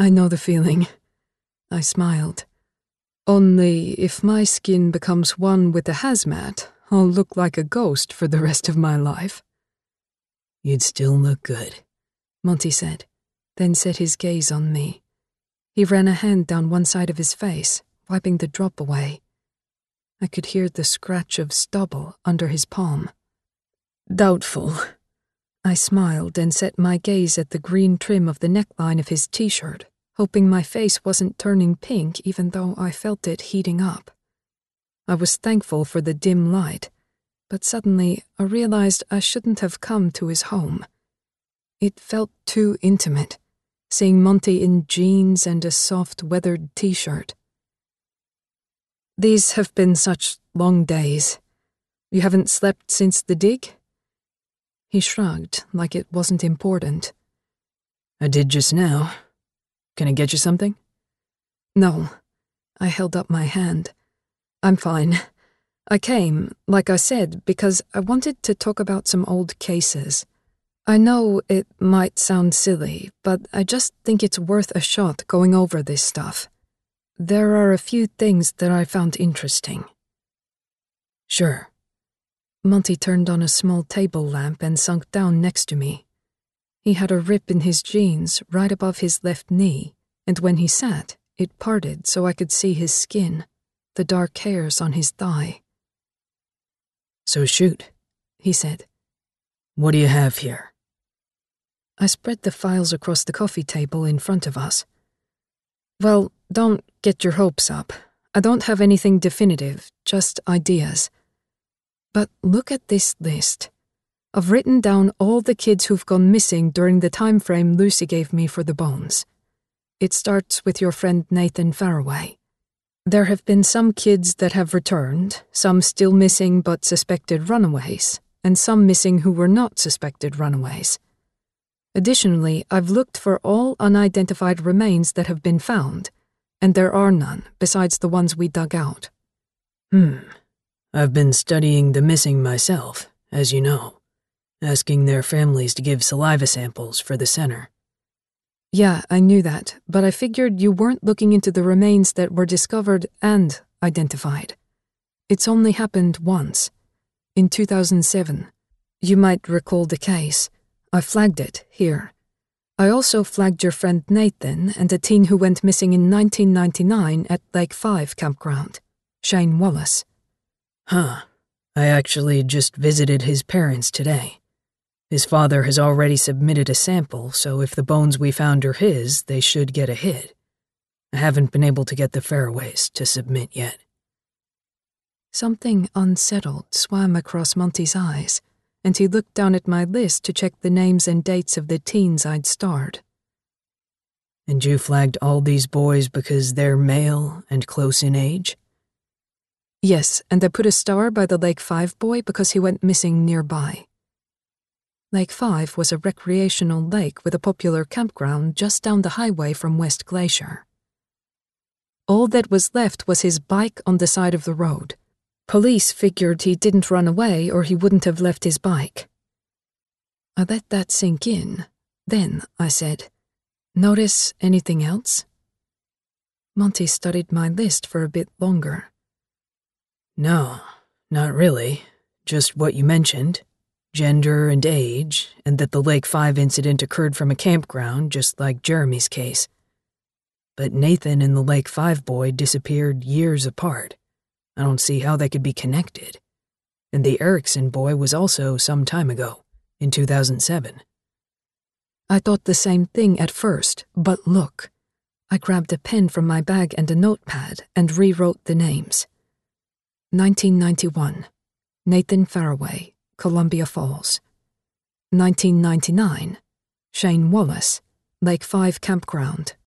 I know the feeling. I smiled. Only if my skin becomes one with the hazmat, I'll look like a ghost for the rest of my life. You'd still look good, Monty said, then set his gaze on me. He ran a hand down one side of his face, wiping the drop away. I could hear the scratch of stubble under his palm. Doubtful. I smiled and set my gaze at the green trim of the neckline of his t-shirt, hoping my face wasn't turning pink even though I felt it heating up. I was thankful for the dim light, but suddenly I realized I shouldn't have come to his home. It felt too intimate, seeing Monty in jeans and a soft, weathered t-shirt. These have been such long days. You haven't slept since the dig? He shrugged, like it wasn't important. I did just now. Can I get you something? No. I held up my hand. I'm fine. I came, like I said, because I wanted to talk about some old cases. I know it might sound silly, but I just think it's worth a shot going over this stuff. There are a few things that I found interesting. Sure. Monty turned on a small table lamp and sunk down next to me. He had a rip in his jeans right above his left knee, and when he sat, it parted so I could see his skin, the dark hairs on his thigh. So shoot, he said. What do you have here? I spread the files across the coffee table in front of us. Well, don't get your hopes up. I don't have anything definitive, just ideas. But look at this list. I've written down all the kids who've gone missing during the time frame Lucy gave me for the bones. It starts with your friend Nathan Faraway. There have been some kids that have returned, some still missing but suspected runaways, and some missing who were not suspected runaways. Additionally, I've looked for all unidentified remains that have been found, and there are none besides the ones we dug out. I've been studying the missing myself, as you know, asking their families to give saliva samples for the center. Yeah, I knew that, but I figured you weren't looking into the remains that were discovered and identified. It's only happened once, in 2007. You might recall the case. I flagged it here. I also flagged your friend Nathan and a teen who went missing in 1999 at Lake 5 campground, Shane Wallace. Huh. I actually just visited his parents today. His father has already submitted a sample, so if the bones we found are his, they should get a hit. I haven't been able to get the Faraways to submit yet. Something unsettled swam across Monty's eyes, and he looked down at my list to check the names and dates of the teens I'd starred. And you flagged all these boys because they're male and close in age? Yes, and I put a star by the Lake 5 boy because he went missing nearby. Lake 5 was a recreational lake with a popular campground just down the highway from West Glacier. All that was left was his bike on the side of the road. Police figured he didn't run away or he wouldn't have left his bike. I let that sink in. Then I said, "Notice anything else?" Monty studied my list for a bit longer. No, not really. Just what you mentioned. Gender and age, and that the Lake 5 incident occurred from a campground, just like Jeremy's case. But Nathan and the Lake 5 boy disappeared years apart. I don't see how they could be connected. And the Erickson boy was also some time ago, in 2007. I thought the same thing at first, but look. I grabbed a pen from my bag and a notepad and rewrote the names. 1991, Nathan Faraway, Columbia Falls. 1999, Shane Wallace, Lake 5 Campground,